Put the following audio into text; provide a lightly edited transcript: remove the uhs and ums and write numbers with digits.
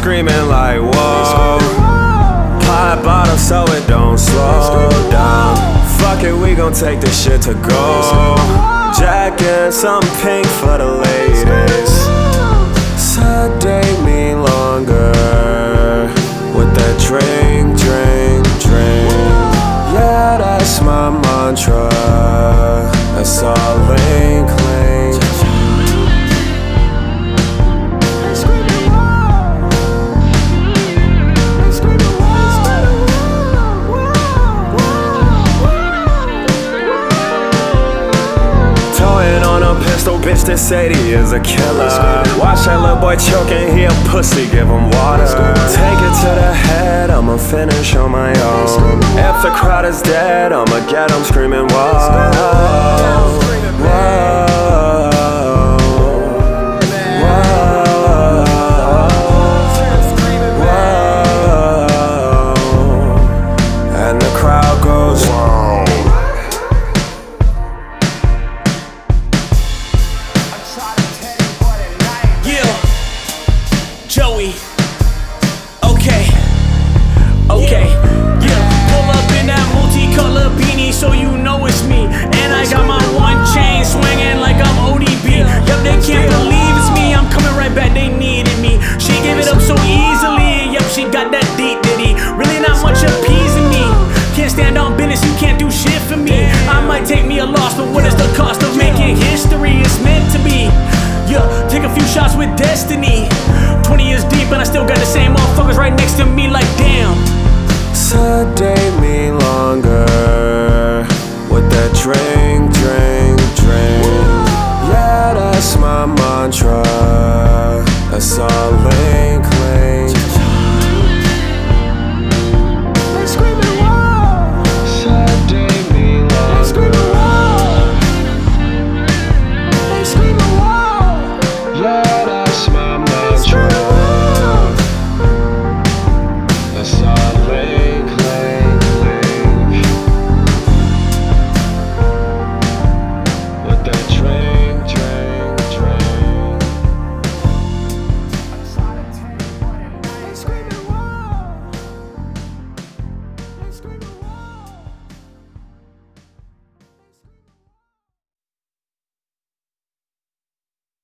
screaming like whoa. Pop bottle so it don't slow down. Fuck it, we gon' take this shit to go. Jack and some pink for the ladies. Sedate me longer with that drink, drink, drink. Yeah, that's my mantra. That's all link, link. Pistol bitch, this Sadie is a killer. Watch that little boy choking, he a pussy, give him water. Take it to the head, I'ma finish on my own. If the crowd is dead, I'ma get them screaming whoa, whoa. Joey, okay, yeah. Pull up in that multicolored beanie so you know it's me. And I got my one chain swinging like I'm ODB. Yup, they can't believe it's me, I'm coming right back, they needed me. She gave it up so easily, yup, she got that deep ditty. Really not much appeasing me. Can't stand on business, you can't do shit for me. I might take me a loss, but what is the cost of making history? It's meant to be. Yeah, take a few shots with destiny. 20 years deep and I still got the same motherfuckers right next to me like damn. Sedate me longer with that drink, drink, drink. Yeah, that's my mantra. That's all link, link.